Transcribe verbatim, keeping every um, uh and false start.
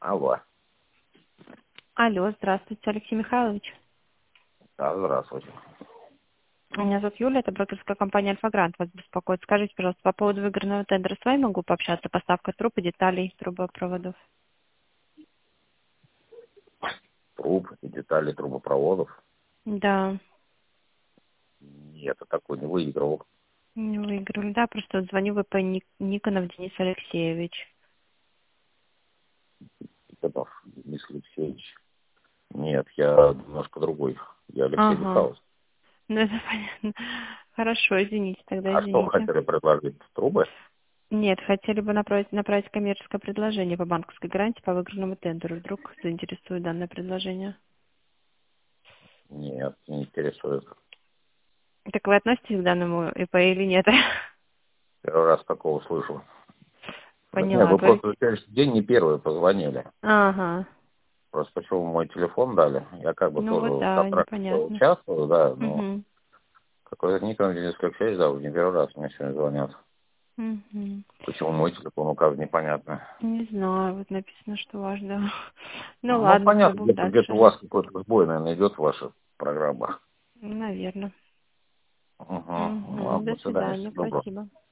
Алло. Алло, здравствуйте, Алексей Михайлович. Да, здравствуйте. Меня зовут Юля, это брокерская компания «Альфа-Грант» вас беспокоит. Скажите, пожалуйста, по поводу выигранного тендера с вами могу пообщаться? Поставка труб и деталей трубопроводов. Труб и детали трубопроводов. Да, Нет, я такой не выигрывал. не выиграли. Да, просто вот звоню вы по Ник- Никонов Денис Алексеевич. Никонов Денис Алексеевич. Нет, я немножко другой. Я Алексей Ага, Михайлович. ну это понятно. Хорошо, извините, тогда А что вы извините. хотели предложить? Трубы? Нет, хотели бы направить, направить коммерческое предложение по банковской гарантии по выигранному тендеру. Вдруг заинтересует данное предложение. Нет, не интересует. Так вы относитесь к данному ИП или нет? Первый раз такого слышу. Да нет, Поняла. вы То есть, просто в следующий день не первые позвонили. ага. Просто почему мой телефон дали? Я как бы Ну тоже вот в да, контракте непонятно. участвую, да, но Угу. какой-то Никон Денис Алексеевич, да, уже не первый раз мне сегодня звонят. Угу. Почему мой телефон указан, непонятно. Не знаю, вот написано, что важно. Ну Ну, ладно, понятно, пробуем где-то где-то у дальше. вас какой-то сбой, наверное, идет ваша программа. Наверное. Угу. Угу. Ладно, До до свидания, свидания, всего доброго. спасибо.